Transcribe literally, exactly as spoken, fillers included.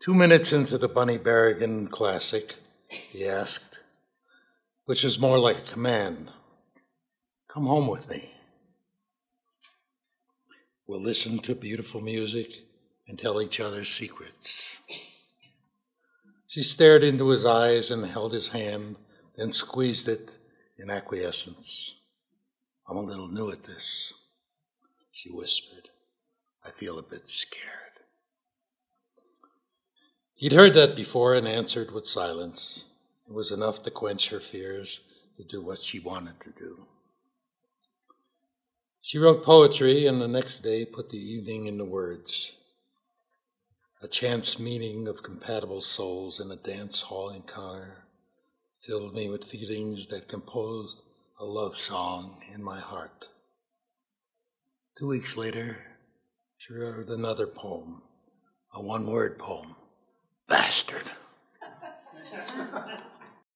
Two minutes into the Bunny Berrigan classic, he asked, which was more like a command, "Come home with me. We'll listen to beautiful music and tell each other secrets." She stared into his eyes and held his hand, then squeezed it in acquiescence. "I'm a little new at this," she whispered. "I feel a bit scared." He'd heard that before and answered with silence. It was enough to quench her fears, to do what she wanted to do. She wrote poetry and the next day put the evening into words. A chance meeting of compatible souls in a dance hall encounter filled me with feelings that composed a love song in my heart. Two weeks later, she wrote another poem, a one-word poem. Bastard.